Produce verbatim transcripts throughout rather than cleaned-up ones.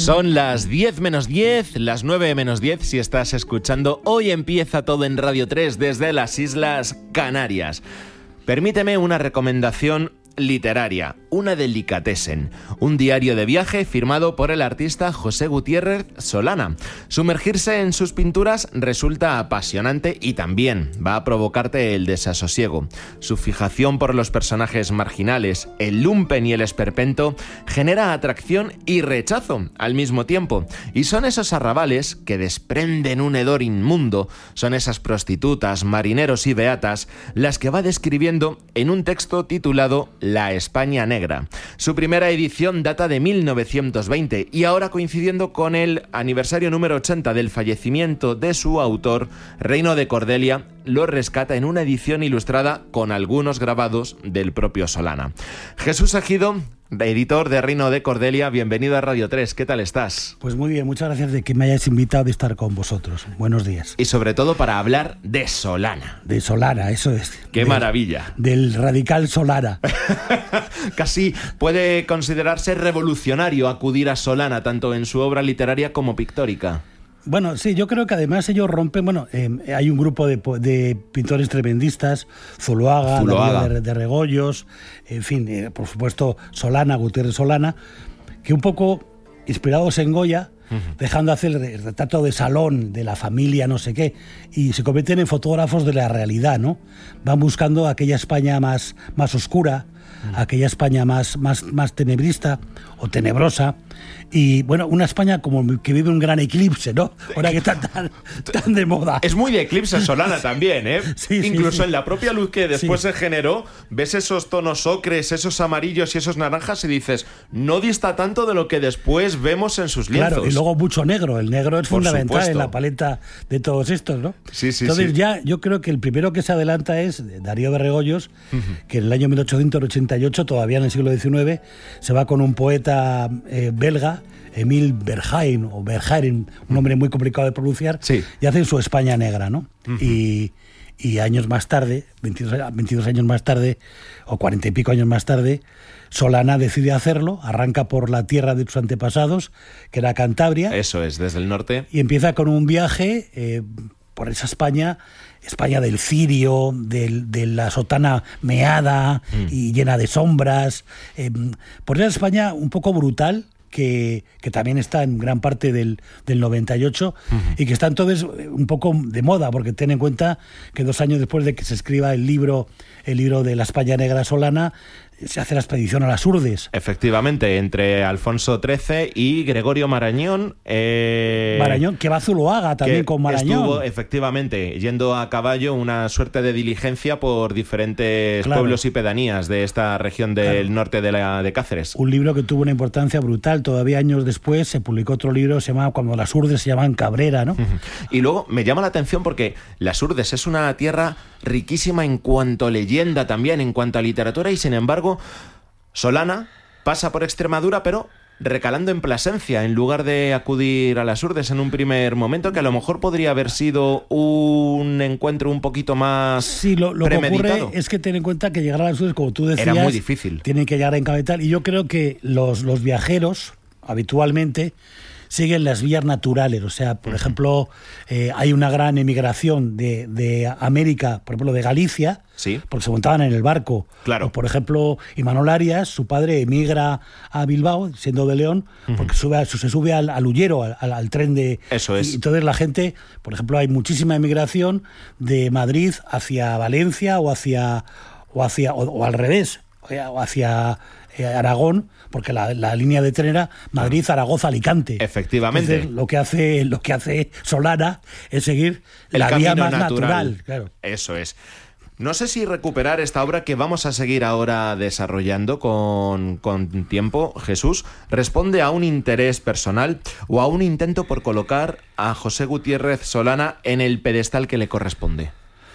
Son las diez menos diez, las nueve menos diez si estás escuchando. Hoy empieza todo en Radio tres desde las Islas Canarias. Permíteme una recomendación literaria, una delicatessen, un diario de viaje firmado por el artista José Gutiérrez Solana. Sumergirse en sus pinturas resulta apasionante y también va a provocarte el desasosiego. Su fijación por los personajes marginales, el lumpen y el esperpento, genera atracción y rechazo al mismo tiempo. Y son esos arrabales que desprenden un hedor inmundo, son esas prostitutas, marineros y beatas, las que va describiendo en un texto titulado La España Negra. Su primera edición data de mil novecientos veinte y ahora, coincidiendo con el aniversario número ochenta del fallecimiento de su autor, Reino de Cordelia lo rescata en una edición ilustrada con algunos grabados del propio Solana. Jesús Ejido, editor de Reino de Cordelia, bienvenido a Radio tres. ¿Qué tal estás? Pues muy bien, muchas gracias de que me hayáis invitado a estar con vosotros. Buenos días. Y sobre todo para hablar de Solana. De Solana, eso es. ¡Qué del, maravilla! Del radical Solana. Casi puede considerarse revolucionario acudir a Solana, tanto en su obra literaria como pictórica. Bueno, sí, yo creo que además ellos rompen, bueno, eh, hay un grupo de, de pintores tremendistas, Zuloaga, Zuloaga. De, de Regoyos, en fin, eh, por supuesto Solana, Gutiérrez Solana, que un poco inspirados en Goya, uh-huh. dejando hacer el retrato de salón, de la familia, no sé qué, y se convierten en fotógrafos de la realidad, ¿no? Van buscando aquella España más, más oscura, uh-huh. aquella España más, más, más tenebrista o tenebrosa, y bueno, una España como que vive un gran eclipse, ¿no? Ahora que está tan, tan de moda. Es muy de eclipse Solana también, ¿eh? Sí, Incluso sí, sí. en la propia luz que después sí. se generó, ves esos tonos ocres, esos amarillos y esos naranjas y dices, no dista tanto de lo que después vemos en sus lienzos. Claro, y luego mucho negro. El negro es Por fundamental supuesto. en la paleta de todos estos, ¿no? Sí, sí, Entonces sí. ya yo creo que el primero que se adelanta es Darío de Regoyos, uh-huh. que en el año mil ochocientos ochenta y ocho, todavía en el siglo diecinueve, se va con un poeta eh, belga, Emile Verhaeren, o Verhaeren, un nombre muy complicado de pronunciar, sí. y hacen su España Negra, ¿no? Uh-huh. Y, y años más tarde, veintidós, veintidós años más tarde, o cuarenta y pico años más tarde, Solana decide hacerlo, arranca por la tierra de sus antepasados, que era Cantabria. Eso es, desde el norte. Y empieza con un viaje eh, por esa España, España del cirio, del, de la sotana meada mm. y llena de sombras, eh, por esa España un poco brutal, Que, que también está en gran parte del, del noventa y ocho uh-huh. y que está entonces un poco de moda, porque ten en cuenta que dos años después de que se escriba el libro, el libro de la España Negra Solana, se hace la expedición a las Urdes. Efectivamente, entre Alfonso trece y Gregorio Marañón. Eh, Marañón, que va a Zuloaga también con Marañón. Estuvo, efectivamente, yendo a caballo, una suerte de diligencia por diferentes claro. pueblos y pedanías de esta región del claro. norte de, la, de Cáceres. Un libro que tuvo una importancia brutal. Todavía años después se publicó otro libro, se llamaba Cuando las Urdes se llamaban Cabrera, ¿no? Uh-huh. Y luego me llama la atención porque las Urdes es una tierra riquísima en cuanto a leyenda también, en cuanto a literatura, y sin embargo Solana pasa por Extremadura, pero recalando en Plasencia, en lugar de acudir a las Urdes en un primer momento, que a lo mejor podría haber sido un encuentro un poquito más sí, lo, lo premeditado. que ocurre es que ten en cuenta que llegar a las Urdes, como tú decías, era muy difícil. Tienen que llegar en capital, y yo creo que los, los viajeros habitualmente siguen las vías naturales, o sea, por uh-huh. ejemplo, eh, hay una gran emigración de, de América, por ejemplo, de Galicia, sí. porque se montaban en el barco. Claro. O, por ejemplo, Imanol Arias, su padre emigra a Bilbao, siendo de León, uh-huh. porque sube a, se sube al, al Ullero, al, al, al tren de... Eso es. Y entonces la gente, por ejemplo, hay muchísima emigración de Madrid hacia Valencia o hacia... o, hacia, o, o al revés, o hacia... Aragón, porque la, la línea de tren era Madrid-Zaragoza-Alicante. Efectivamente. Entonces, lo que hace lo que hace Solana es seguir el la vía más natural. natural. Claro. Eso es. No sé si recuperar esta obra que vamos a seguir ahora desarrollando con, con tiempo, Jesús, responde a un interés personal o a un intento por colocar a José Gutiérrez Solana en el pedestal que le corresponde.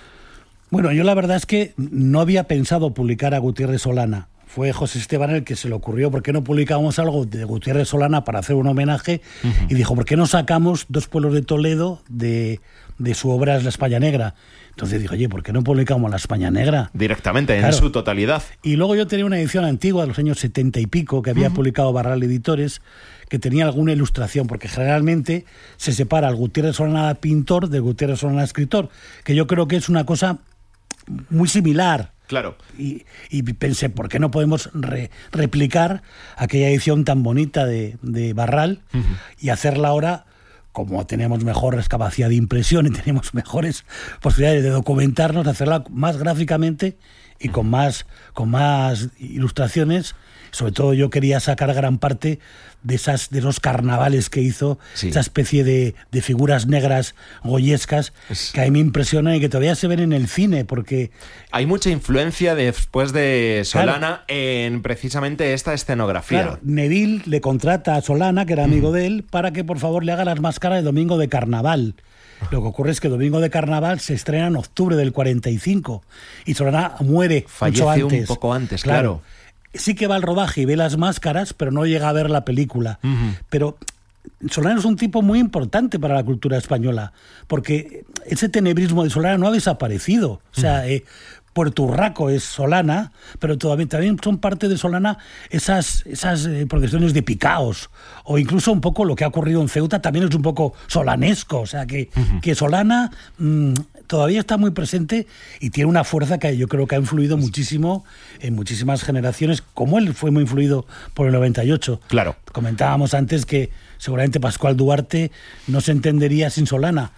Bueno, yo la verdad es que no había pensado publicar a Gutiérrez Solana. Fue José Esteban el que se le ocurrió, ¿por qué no publicábamos algo de Gutiérrez Solana para hacer un homenaje? Uh-huh. Y dijo, ¿por qué no sacamos Dos pueblos de Toledo de, de su obra La España Negra? Entonces dije, oye, ¿por qué no publicamos La España Negra? Directamente, claro, en su totalidad. Y luego yo tenía una edición antigua de los años setenta y pico que había uh-huh. publicado Barral Editores, que tenía alguna ilustración, porque generalmente se separa al Gutiérrez Solana pintor del Gutiérrez Solana escritor, que yo creo que es una cosa muy similar. Claro. Y, y pensé, ¿por qué no podemos re, replicar aquella edición tan bonita de, de Barral uh-huh. y hacerla ahora, como tenemos mejor capacidad de impresión y tenemos mejores posibilidades de documentarnos, hacerla más gráficamente y con más, con más ilustraciones? Sobre todo yo quería sacar gran parte de esas de los carnavales que hizo, sí. esa especie de, de figuras negras goyescas es... que a mí me impresionan y que todavía se ven en el cine, porque... Hay mucha influencia después de Solana, claro, en precisamente esta escenografía. Claro, Neville le contrata a Solana, que era amigo mm. de él, para que por favor le haga las máscaras de Domingo de Carnaval. Lo que ocurre es que Domingo de Carnaval se estrena en octubre del cuarenta y cinco y Solana muere Fallece mucho antes. un poco antes, claro. claro. Sí que va al rodaje y ve las máscaras, pero no llega a ver la película. Uh-huh. Pero Solana es un tipo muy importante para la cultura española, porque ese tenebrismo de Solana no ha desaparecido. O sea, uh-huh. eh, Puerto Urraco es Solana, pero todavía, también son parte de Solana esas, esas eh, procesiones de picaos, o incluso un poco lo que ha ocurrido en Ceuta también es un poco solanesco. O sea, que, uh-huh. que Solana mmm, todavía está muy presente y tiene una fuerza que yo creo que ha influido muchísimo en muchísimas generaciones, como él fue muy influido por el noventa y ocho. Claro. Comentábamos antes que seguramente Pascual Duarte no se entendería sin Solana.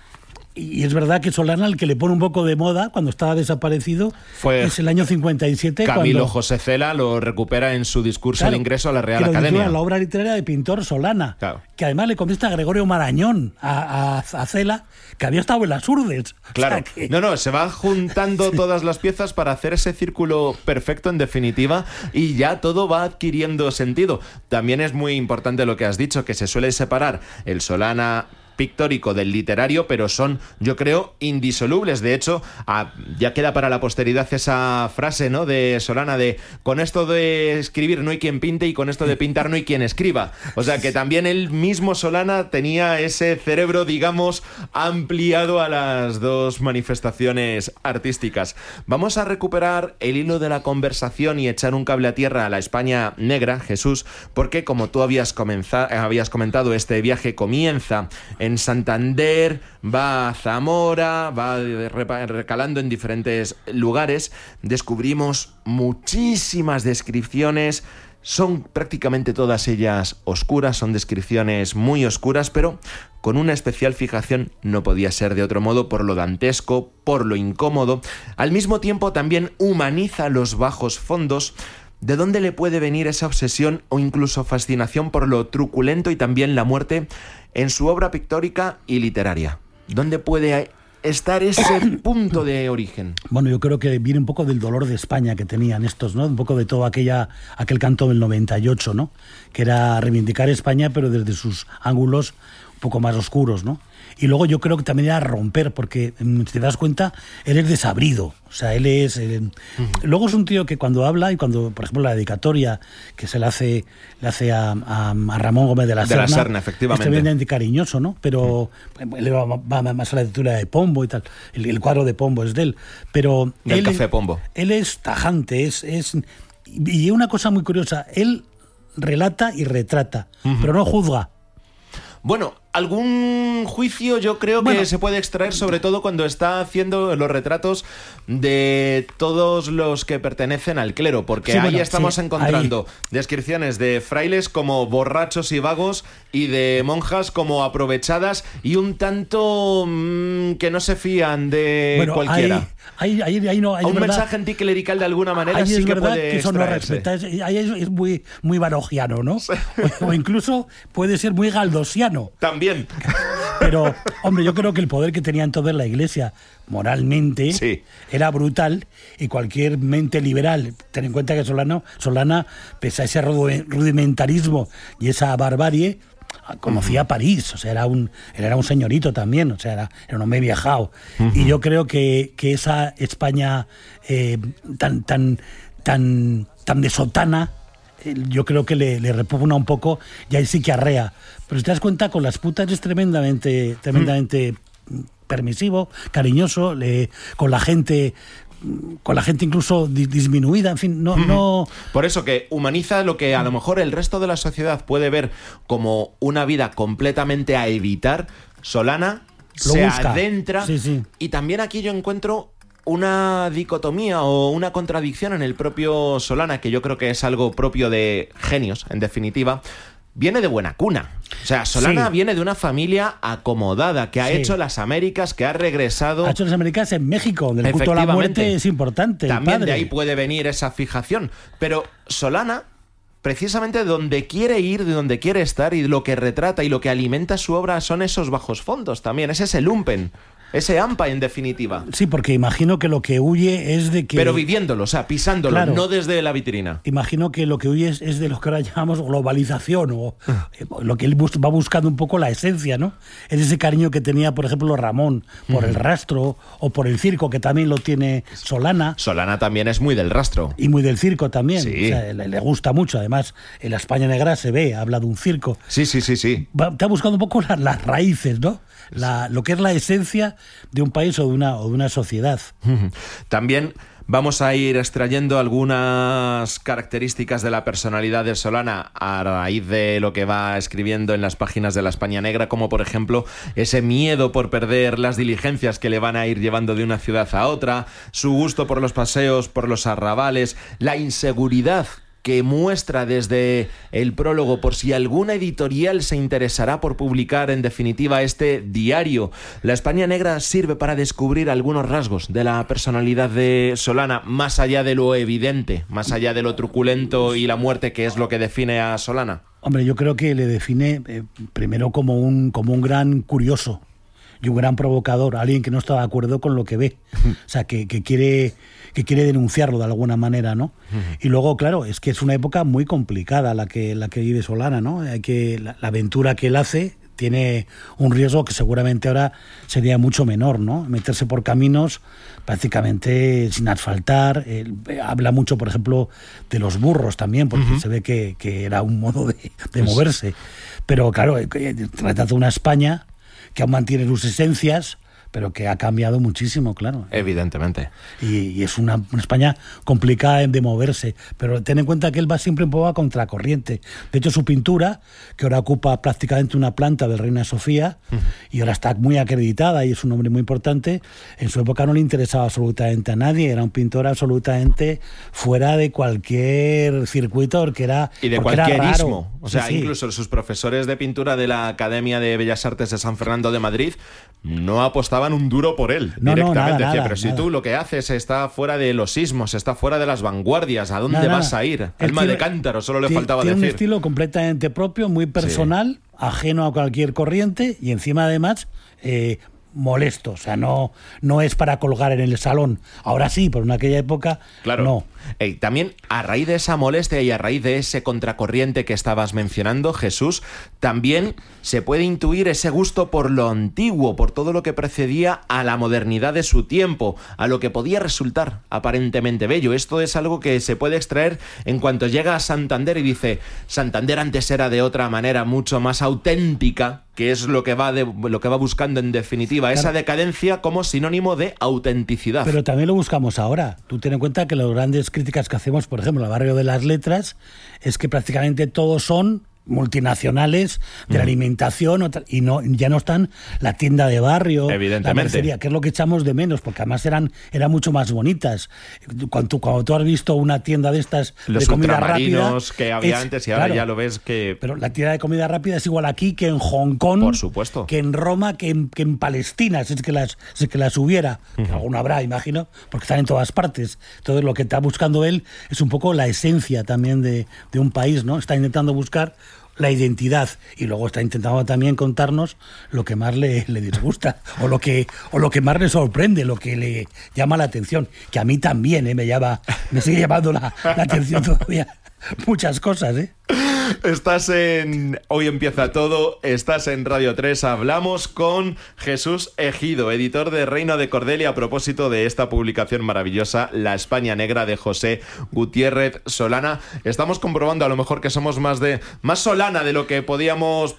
Y es verdad que Solana, el que le pone un poco de moda cuando estaba desaparecido, fue es el año cincuenta y siete. Camilo cuando, José Cela lo recupera en su discurso claro, de ingreso a la Real que lo Academia. La obra literaria de pintor Solana, claro. que además le contesta a Gregorio Marañón, a, a, a Cela, que había estado en las Urdes. Claro. O sea que... No, no, se van juntando todas las piezas para hacer ese círculo perfecto, en definitiva, y ya todo va adquiriendo sentido. También es muy importante lo que has dicho, que se suele separar el Solana pictórico del literario, pero son, yo creo, indisolubles. De hecho, a, ya queda para la posteridad esa frase, ¿no?, de Solana de con esto de escribir no hay quien pinte y con esto de pintar no hay quien escriba. O sea que también él mismo, Solana, tenía ese cerebro, digamos, ampliado a las dos manifestaciones artísticas. Vamos a recuperar el hilo de la conversación y echar un cable a tierra a la España negra, Jesús, porque como tú habías, comenzado, habías comentado, este viaje comienza en Santander, va a Zamora, va recalando en diferentes lugares. Descubrimos muchísimas descripciones, son prácticamente todas ellas oscuras, son descripciones muy oscuras, pero con una especial fijación, no podía ser de otro modo, por lo dantesco, por lo incómodo. Al mismo tiempo también humaniza los bajos fondos. ¿De dónde le puede venir esa obsesión o incluso fascinación por lo truculento y también la muerte en su obra pictórica y literaria? ¿Dónde puede estar ese punto de origen? Bueno, yo creo que viene un poco del dolor de España que tenían estos, ¿no? Un poco de todo aquella, aquel canto del noventa y ocho, ¿no? Que era reivindicar España, pero desde sus ángulos un poco más oscuros, ¿no? Y luego yo creo que también era romper, porque si te das cuenta, él es desabrido. O sea, él es... Eh, uh-huh. Luego es un tío que cuando habla, y cuando, por ejemplo, la dedicatoria que se le hace, le hace a, a, a Ramón Gómez de la Serna, de la Serna, efectivamente, es tremendamente cariñoso, ¿no? Pero uh-huh. él va, va más a la lectura de Pombo y tal. El, el cuadro de Pombo es de él. Pero del él, Café Pombo. Él es tajante, es, es... Y una cosa muy curiosa, él relata y retrata, uh-huh. pero no juzga. Bueno, algún juicio yo creo que bueno, se puede extraer, sobre todo cuando está haciendo los retratos de todos los que pertenecen al clero, porque sí, ahí bueno, estamos sí, encontrando ahí. descripciones de frailes como borrachos y vagos y de monjas como aprovechadas y un tanto mmm, que no se fían de bueno, cualquiera. Ahí, ahí, ahí, ahí no, ahí un verdad, mensaje anticlerical de alguna manera ahí sí es que verdad puede que eso no respeta, es, ahí es, es muy, muy barogiano, ¿no? Sí. O, o incluso puede ser muy galdosiano. También. Pero, hombre, yo creo que el poder que tenía entonces la Iglesia moralmente sí. era brutal, y cualquier mente liberal, ten en cuenta que Solano, Solana, pese a ese rudimentarismo y esa barbarie, conocía uh-huh. París, o sea, era un, era un señorito también, o sea, era, era un hombre viajado. Uh-huh. Y yo creo que, que esa España eh, tan, tan, tan, tan de sotana, yo creo que le, le repugna un poco, y ahí sí que arrea. Pero si te das cuenta, con las putas es tremendamente, tremendamente permisivo, cariñoso, le, con la gente... con la gente incluso disminuida, en fin, no, no... Por eso que humaniza lo que a lo mejor el resto de la sociedad puede ver como una vida completamente a evitar. Solana Lo se busca. adentra, Sí, sí. y también aquí yo encuentro una dicotomía o una contradicción en el propio Solana, que yo creo que es algo propio de genios, en definitiva. Viene de buena cuna. O sea, Solana Sí. viene de una familia acomodada, que ha Sí. hecho las Américas, que ha regresado... Ha hecho las Américas en México, donde el culto a la muerte es importante. También el padre. de ahí puede venir esa fijación. Pero Solana, precisamente de donde quiere ir, de donde quiere estar, y lo que retrata y lo que alimenta su obra son esos bajos fondos también. Es ese lumpen, ese hampa, en definitiva. Sí, porque imagino que lo que huye es de que... Pero viviéndolo, o sea, pisándolo, Claro. no desde la vitrina. Imagino que lo que huye es, es de lo que ahora llamamos globalización, o eh, lo que él bus- va buscando un poco la esencia, ¿no? Es ese cariño que tenía, por ejemplo, Ramón por el rastro, o por el circo, que también lo tiene Solana, Solana también es muy del rastro. y muy del circo también. Sí. O sea, le, le gusta mucho. Además, en la España Negra se ve, habla de un circo. Sí, sí, sí, sí. Va- está buscando un poco la- las raíces, ¿no? La, lo que es la esencia de un país o de una, o de una sociedad. También vamos a ir extrayendo algunas características de la personalidad de Solana a raíz de lo que va escribiendo en las páginas de la España Negra, como por ejemplo ese miedo por perder las diligencias que le van a ir llevando de una ciudad a otra, su gusto por los paseos, por los arrabales, la inseguridad que muestra desde el prólogo por si alguna editorial se interesará por publicar en definitiva este diario. La España Negra sirve para descubrir algunos rasgos de la personalidad de Solana, más allá de lo evidente, más allá de lo truculento y la muerte, que es lo que define a Solana. Hombre, yo creo que le define eh, primero como un, como un gran curioso y un gran provocador, alguien que no está de acuerdo con lo que ve, o sea, que, que quiere que quiere denunciarlo de alguna manera, ¿no? Y luego, claro, es que es una época muy complicada la que la que vive Solana, ¿no? Hay que la, la aventura que él hace tiene un riesgo que seguramente ahora sería mucho menor, ¿no? Meterse por caminos prácticamente sin asfaltar. Él habla mucho, por ejemplo, de los burros también, porque uh-huh. se ve que, que era un modo de, de moverse. Pero claro, trata de una España que aún mantiene sus esencias, pero que ha cambiado muchísimo, claro. Evidentemente. Y, y es una, una España complicada de moverse, pero ten en cuenta que él va siempre un poco a contracorriente. De hecho, su pintura, que ahora ocupa prácticamente una planta del Reina Sofía, uh-huh. y ahora está muy acreditada y es un hombre muy importante, en su época no le interesaba absolutamente a nadie, era un pintor absolutamente fuera de cualquier circuito, que era y de cualquierismo. O sea, sí, sí. Incluso sus profesores de pintura de la Academia de Bellas Artes de San Fernando de Madrid no apostaban un duro por él, no, directamente. No, nada, Decía, nada, pero si nada. tú lo que haces está fuera de los sismos, está fuera de las vanguardias, ¿a dónde nada, vas a ir? El Alma tiene, de cántaro, solo le tiene, faltaba tiene decir. Tiene un estilo completamente propio, muy personal, sí. ajeno a cualquier corriente y encima además eh, molesto, o sea, no, no es para colgar en el salón. Ahora sí, pero en aquella época claro. no. Eh, también a raíz de esa molestia y a raíz de ese contracorriente que estabas mencionando, Jesús, también se puede intuir ese gusto por lo antiguo, por todo lo que precedía a la modernidad de su tiempo, a lo que podía resultar aparentemente bello. Esto es algo que se puede extraer en cuanto llega a Santander y dice: Santander antes era de otra manera mucho más auténtica, que es lo que va de, lo que va buscando en definitiva, claro. esa decadencia como sinónimo de autenticidad. Pero también lo buscamos ahora. Tú ten en cuenta que los grandes críticas que hacemos, por ejemplo, al barrio de las letras, es que prácticamente todos son multinacionales de la alimentación y no ya no están la tienda de barrio, evidentemente, la mercería, que es lo que echamos de menos, porque además eran, eran mucho más bonitas. Cuando tú, cuando tú has visto una tienda de estas los de comida rápida que había es, antes y ahora claro, ya lo ves que... Pero la tienda de comida rápida es igual aquí que en Hong Kong, por supuesto, que en Roma, que en, que en Palestina, si es que las, si es que las hubiera, uh-huh. que alguna habrá, imagino, porque están en todas partes. Entonces lo que está buscando él es un poco la esencia también de, de un país, ¿no? Está intentando buscar la identidad y luego está intentando también contarnos lo que más le, le disgusta o lo que o lo que más le sorprende, lo que le llama la atención, que a mí también ¿eh? me llama me sigue llamando la, la atención todavía muchas cosas, ¿eh? Estás en Hoy Empieza Todo, estás en Radio tres, hablamos con Jesús Ejido, editor de Reino de Cordelia, a propósito de esta publicación maravillosa, La España Negra, de José Gutiérrez Solana. Estamos comprobando a lo mejor que somos más de más Solana de lo que podíamos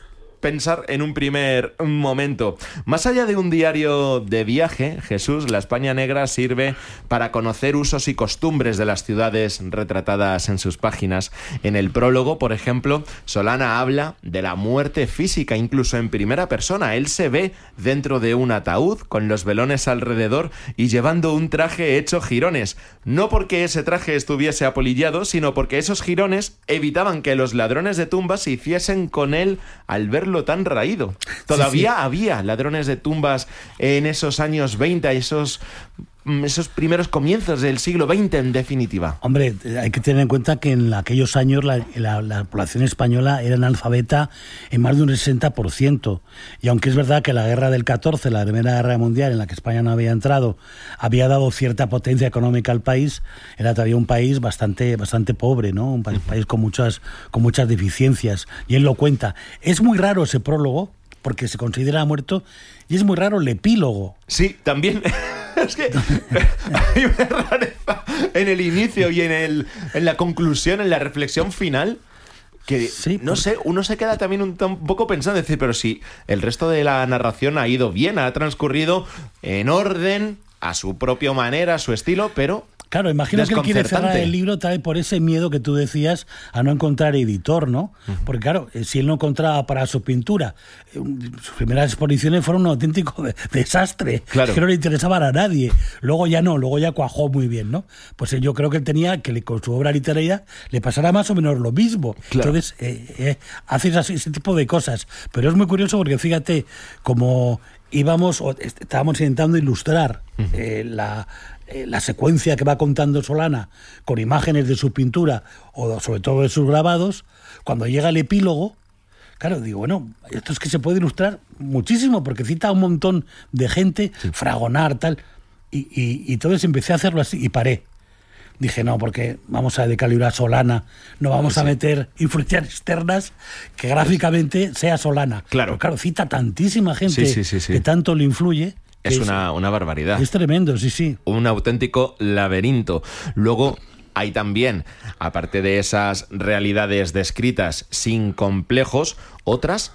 pensar en un primer momento. Más allá de un diario de viaje, Jesús, la España negra sirve para conocer usos y costumbres de las ciudades retratadas en sus páginas. En el prólogo, por ejemplo, Solana habla de la muerte física, incluso en primera persona. Él se ve dentro de un ataúd, con los velones alrededor y llevando un traje hecho jirones. No porque ese traje estuviese apolillado, sino porque esos jirones evitaban que los ladrones de tumbas se hiciesen con él al verlo tan raído. Todavía sí, sí. había ladrones de tumbas en esos años veinte, esos... esos primeros comienzos del siglo veinte, en definitiva. Hombre, hay que tener en cuenta que en aquellos años la, la, la población española era analfabeta en más de un sesenta por ciento. Y aunque es verdad que la guerra del catorce, la Primera Guerra Mundial, en la que España no había entrado, había dado cierta potencia económica al país, era todavía un país bastante, bastante pobre, ¿no? Un país, uh-huh. país con muchas, con muchas deficiencias. Y él lo cuenta. Es muy raro ese prólogo, porque se considera muerto, y es muy raro el epílogo. Sí, también... Es que hay una rareza en el inicio y en, el, en la conclusión, en la reflexión final, que, sí, no porque... sé, uno se queda también un, un poco pensando, decir, pero si el resto de la narración ha ido bien, ha transcurrido en orden, a su propia manera, a su estilo, pero... Claro, imagino que él quiere cerrar el libro tal vez por ese miedo que tú decías a no encontrar editor, ¿no? Uh-huh. Porque claro, si él no encontraba para su pintura, sus primeras exposiciones fueron un auténtico de- desastre, claro. que no le interesaban a nadie. Luego ya no, luego ya cuajó muy bien, ¿no? Pues yo creo que él tenía que con su obra literaria le pasara más o menos lo mismo. Claro. Entonces, eh, eh, hace ese, ese tipo de cosas. Pero es muy curioso porque fíjate, como íbamos, o estábamos intentando ilustrar uh-huh. eh, la... Eh, la secuencia que va contando Solana con imágenes de su pintura o sobre todo de sus grabados, cuando llega el epílogo, claro, digo, bueno, esto es que se puede ilustrar muchísimo porque cita a un montón de gente, sí. Fragonard, tal, y, y, y entonces empecé a hacerlo así y paré. Dije, no, porque vamos a decalibrar Solana, no vamos sí. a meter influencias externas que gráficamente sea Solana. Claro, pero claro, cita tantísima gente sí, sí, sí, sí. que tanto le influye. Es una, una barbaridad. Es tremendo, sí, sí. Un auténtico laberinto. Luego hay también, aparte de esas realidades descritas sin complejos, otras,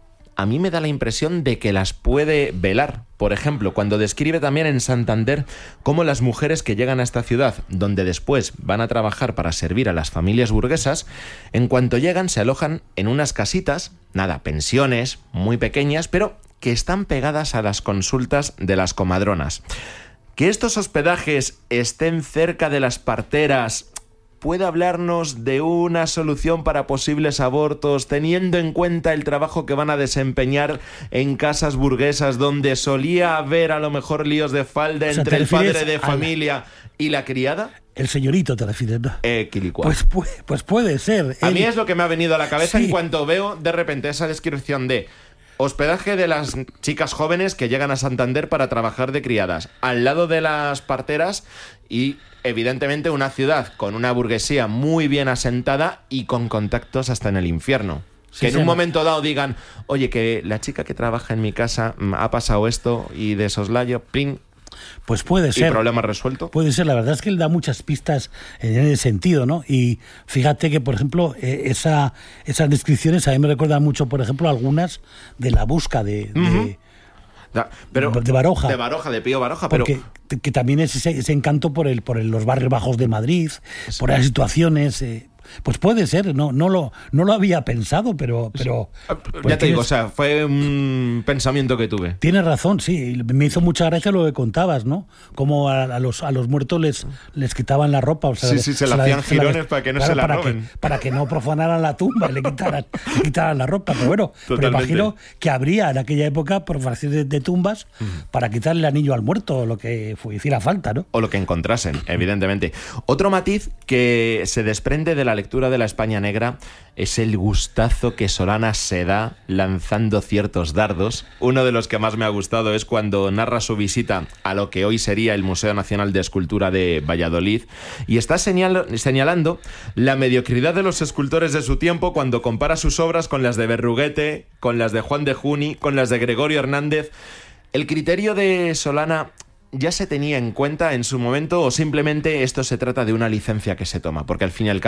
a mí me da la impresión de que las puede velar. Por ejemplo, cuando describe también en Santander cómo las mujeres que llegan a esta ciudad, donde después van a trabajar para servir a las familias burguesas, en cuanto llegan se alojan en unas casitas, nada, pensiones muy pequeñas, pero que están pegadas a las consultas de las comadronas. Que estos hospedajes estén cerca de las parteras puede hablarnos de una solución para posibles abortos, teniendo en cuenta el trabajo que van a desempeñar en casas burguesas donde solía haber a lo mejor líos de falda o sea, entre el padre de familia la... y la criada. El señorito te refieres, ¿no? Eh, pues, pues, pues puede ser. A él... mí es lo que me ha venido a la cabeza sí. en cuanto veo de repente esa descripción de hospedaje de las chicas jóvenes que llegan a Santander para trabajar de criadas, al lado de las parteras y, evidentemente, una ciudad con una burguesía muy bien asentada y con contactos hasta en el infierno. Sí, que en un momento dado digan, oye, que la chica que trabaja en mi casa ha pasado esto y de soslayo, ¡pling! Pues puede ser. ¿Y problema resuelto? Puede ser, la verdad es que él da muchas pistas en ese sentido, ¿no? Y fíjate que, por ejemplo, eh, esa, esas descripciones a mí me recuerdan mucho, por ejemplo, algunas de La Busca de... Uh-huh. de Da, pero, de Baroja. De Baroja, de Pío Baroja. Pero... Porque que también es ese, ese encanto por, el, por el, los barrios bajos de Madrid, sí. por las situaciones... Eh, pues puede ser, no, no, lo, no lo había pensado, pero... pero pues ya te digo, o sea, fue un pensamiento que tuve. Tienes razón, sí. Me hizo mucha gracia lo que contabas, ¿no? Como a, a, los, a los muertos les, les quitaban la ropa. O sea, sí, sí, se, se le hacían girones la, para que no claro, se la para roben. Que, para que no profanaran la tumba y le quitaran, le quitaran la ropa. Pero bueno, pero imagino que habría en aquella época profanaciones de, de tumbas uh-huh. para quitarle el anillo al muerto o lo que hiciera falta, ¿no? O lo que encontrasen, evidentemente. Otro matiz que se desprende de la lectura de la España negra es el gustazo que Solana se da lanzando ciertos dardos. Uno de los que más me ha gustado es cuando narra su visita a lo que hoy sería el Museo Nacional de Escultura de Valladolid y está señal- señalando la mediocridad de los escultores de su tiempo cuando compara sus obras con las de Berruguete, con las de Juan de Juni, con las de Gregorio Hernández. El criterio de Solana ¿ya se tenía en cuenta en su momento o simplemente esto se trata de una licencia que se toma? Porque al fin y al cabo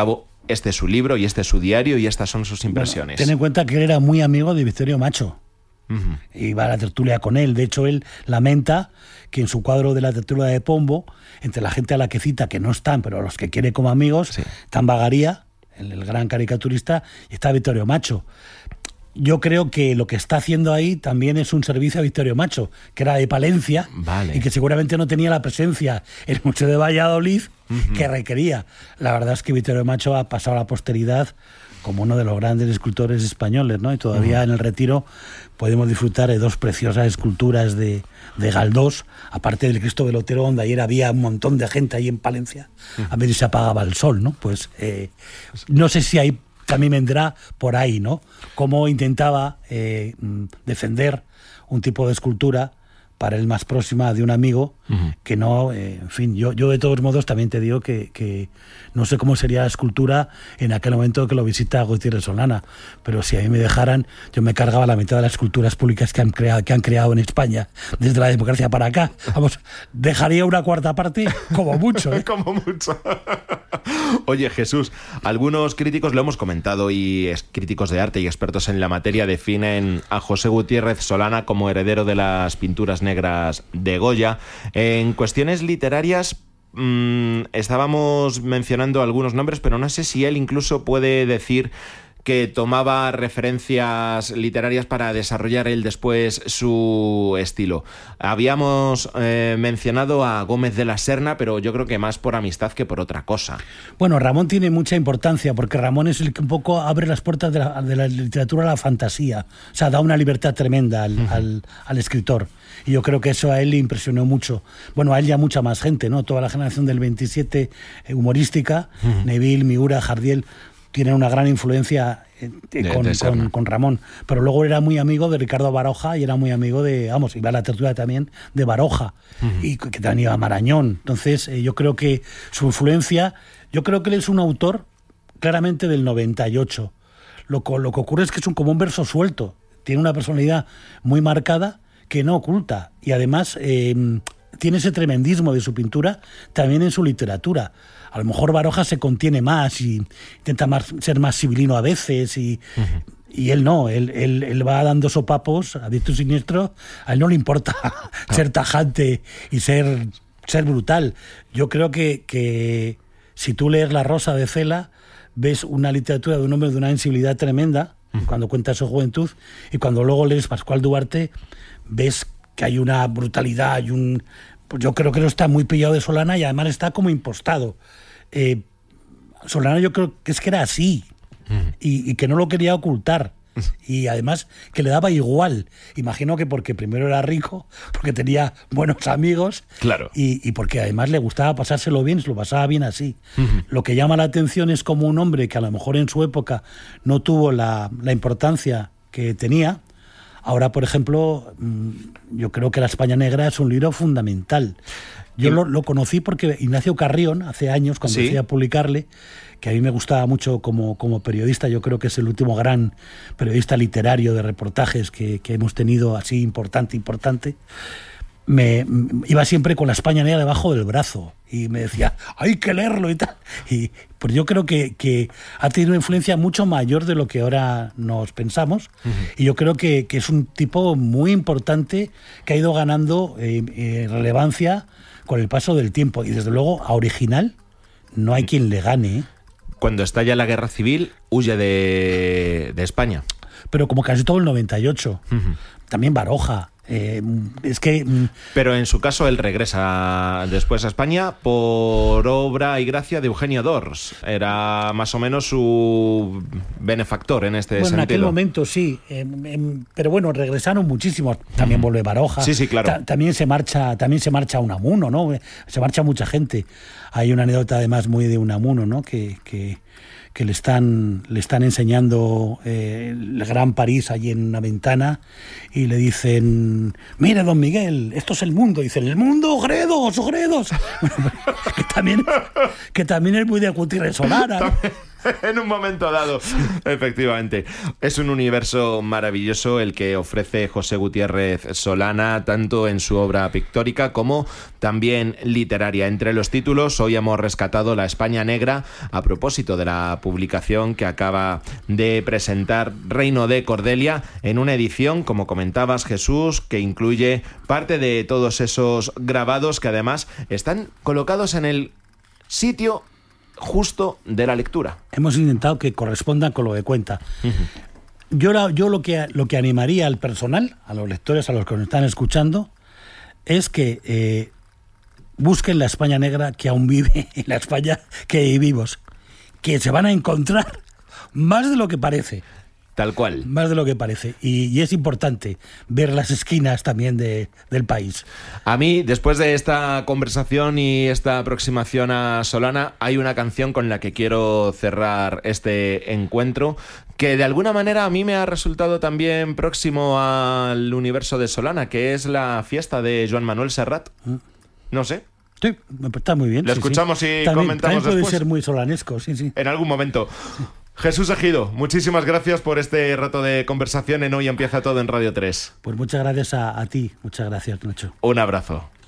este es su libro y este es su diario y estas son sus impresiones. Bueno, ten en cuenta que él era muy amigo de Vittorio Macho. Uh-huh. Iba a la tertulia con él. De hecho, él lamenta que en su cuadro de la tertulia de Pombo, entre la gente a la que cita, que no están, pero a los que quiere como amigos, sí. están Bagaría, el, el gran caricaturista, y está Vittorio Macho. Yo creo que lo que está haciendo ahí también es un servicio a Vittorio Macho, que era de Palencia, vale. y que seguramente no tenía la presencia en el Museo de Valladolid uh-huh. que requería. La verdad es que Vittorio Macho ha pasado a la posteridad como uno de los grandes escultores españoles, ¿no? Y todavía uh-huh. en el Retiro podemos disfrutar de dos preciosas esculturas de, de Galdós, aparte del Cristo del Otero, donde ayer había un montón de gente ahí en Palencia, uh-huh. a ver si se apagaba el sol, ¿no? Pues eh, no sé si hay, también vendrá por ahí, ¿no? Cómo intentaba eh, defender un tipo de escultura para él más próxima de un amigo, uh-huh. que no, eh, en fin, yo, yo de todos modos también te digo que, que no sé cómo sería la escultura en aquel momento que lo visita Gutiérrez Solana, pero si a mí me dejaran, yo me cargaba la mitad de las esculturas públicas que han creado, que han creado en España desde la democracia para acá. Vamos, dejaría una cuarta parte como mucho, ¿eh? Como mucho. Oye, Jesús, algunos críticos, lo hemos comentado, y es, críticos de arte y expertos en la materia definen a José Gutiérrez Solana como heredero de las pinturas negras de Goya. En cuestiones literarias mmm, estábamos mencionando algunos nombres, pero no sé si él incluso puede decir que tomaba referencias literarias para desarrollar él después su estilo. Habíamos eh, mencionado a Gómez de la Serna, pero yo creo que más por amistad que por otra cosa. Bueno, Ramón tiene mucha importancia, porque Ramón es el que un poco abre las puertas de la, de la literatura a la fantasía. O sea, da una libertad tremenda al, uh-huh. al, al escritor. Y yo creo que eso a él le impresionó mucho. Bueno, a él y a mucha más gente, ¿no? Toda la generación del veintisiete humorística, uh-huh. Neville, Miura, Jardiel, tienen una gran influencia eh, de, con, de con, con Ramón. Pero luego era muy amigo de Ricardo Baroja y era muy amigo de, vamos, iba a la tertulia también de Baroja, uh-huh. y que también iba a Marañón. Entonces, eh, yo creo que su influencia, yo creo que él es un autor claramente del noventa y ocho. Lo, lo que ocurre es que es un, como un verso suelto. Tiene una personalidad muy marcada que no oculta. Y además eh, tiene ese tremendismo de su pintura también en su literatura. A lo mejor Baroja se contiene más y intenta más, ser más sibilino a veces, y, uh-huh. y él no, él, él, él va dando sopapos a diestro y siniestro. A él no le importa ah. ser tajante y ser, ser brutal. Yo creo que, que si tú lees La Rosa de Cela, ves una literatura de un hombre de una sensibilidad tremenda, uh-huh. cuando cuenta su juventud, y cuando luego lees Pascual Duarte, ves que hay una brutalidad y un... Pues yo creo que no está muy pillado de Solana, y además está como impostado. Eh, Solana yo creo que es que era así, uh-huh. y, y que no lo quería ocultar, y además que le daba igual. Imagino que porque primero era rico, porque tenía buenos amigos, claro. y, y porque además le gustaba pasárselo bien, se lo pasaba bien así. Uh-huh. Lo que llama la atención es como un hombre que a lo mejor en su época no tuvo la, la importancia que tenía. Ahora, por ejemplo, yo creo que La España Negra es un libro fundamental. Yo lo, lo conocí porque Ignacio Carrión, hace años, cuando ¿Sí? fui a publicarle, que a mí me gustaba mucho como, como periodista, yo creo que es el último gran periodista literario de reportajes que, que hemos tenido, así importante, importante, me, me iba siempre con La España Negra debajo del brazo y me decía, hay que leerlo y tal. Y pues yo creo que, que ha tenido una influencia mucho mayor de lo que ahora nos pensamos. Uh-huh. Y yo creo que, que es un tipo muy importante que ha ido ganando eh, eh, relevancia con el paso del tiempo. Y desde luego, a original, no hay quien le gane, ¿eh? Cuando estalla la guerra civil, huye de, de España. Pero como casi todo el noventa y ocho. Uh-huh. También Baroja. Eh, es que... Pero en su caso él regresa después a España por obra y gracia de Eugenio d'Ors. Era más o menos su benefactor en este bueno, sentido. En aquel momento sí, eh, eh, pero bueno, regresaron muchísimos. También vuelve Baroja. Sí, sí, claro. Ta- también se marcha, también se marcha Unamuno, ¿no? Se marcha mucha gente. Hay una anécdota además muy de Unamuno, ¿no? Que, que, que le están le están enseñando eh, el Gran París allí en una ventana y le dicen, mire, don Miguel, esto es el mundo. Y dicen, el mundo, gredos, gredos. Bueno, que también que también es muy de Gutiérrez Solana, ¿no? en un momento dado. Efectivamente. Es un universo maravilloso el que ofrece José Gutiérrez Solana, tanto en su obra pictórica como también literaria. Entre los títulos, hoy hemos rescatado La España Negra, a propósito de la publicación que acaba de presentar Reino de Cordelia, en una edición, como comentabas, Jesús, que incluye parte de todos esos grabados que además están colocados en el sitio justo de la lectura. Hemos intentado que correspondan con lo que cuenta. Uh-huh. Yo, la, yo lo, que, lo que animaría al personal, a los lectores, a los que nos están escuchando, es que eh, busquen la España negra que aún vive en la España que vivimos, que se van a encontrar más de lo que parece. Tal cual. Más de lo que parece. Y, y es importante ver las esquinas también de, del país. A mí, después de esta conversación y esta aproximación a Solana, hay una canción con la que quiero cerrar este encuentro, que de alguna manera a mí me ha resultado también próximo al universo de Solana, que es la fiesta de Joan Manuel Serrat. No sé. Sí, está muy bien. Lo sí, escuchamos sí. y también, comentamos también puede después. ser muy solanesco, sí, sí. En algún momento. Jesús Ejido, muchísimas gracias por este rato de conversación en Hoy Empieza Todo en Radio tres. Pues muchas gracias a, a ti, muchas gracias, Nacho. Un abrazo.